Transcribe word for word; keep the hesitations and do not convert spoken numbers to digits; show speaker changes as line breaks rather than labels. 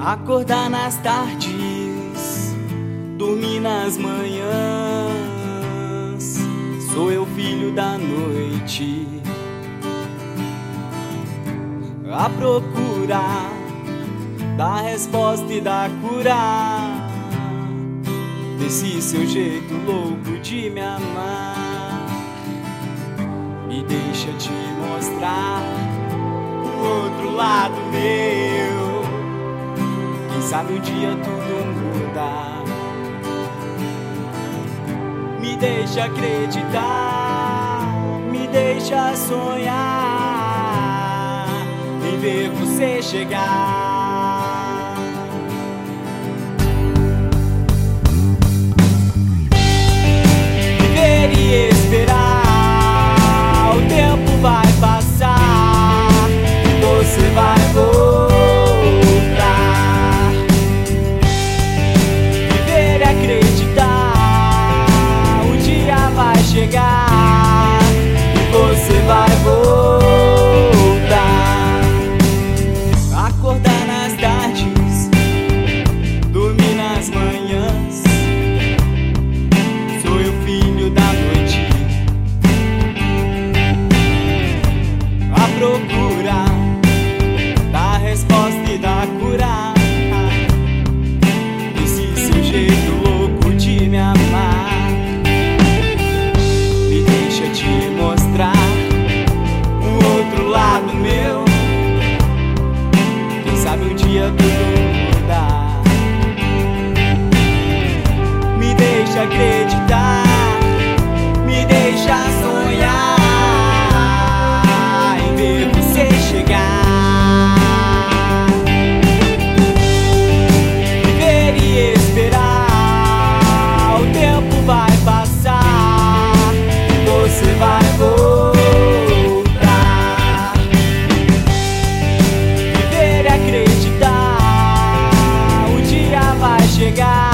Acordar nas tardes, dormir nas manhãs. Sou eu, filho da noite, a procurar da resposta e da cura desse seu jeito louco de me amar. Me deixa te mostrar o outro lado meu. Quem sabe um dia tudo muda. Me deixa acreditar, me deixa sonhar em ver você chegar. Viver e esperar, o tempo vai passar e você vai voltar. Viver e acreditar, o dia vai chegar e você vai voltar. Acordar nas tardes, dormir nas manhãs. Sou eu, filho da noite, a procura da resposta e da cura desse seu jeito louco de me amar. Me deixa te mostrar um outro lado meu. Quem sabe um dia tudo mudar. Me deixa acreditar, me deixa sonhar em ver você chegar. Viver e esperar, o tempo vai passar e você vai voltar. Viver e acreditar, o dia vai chegar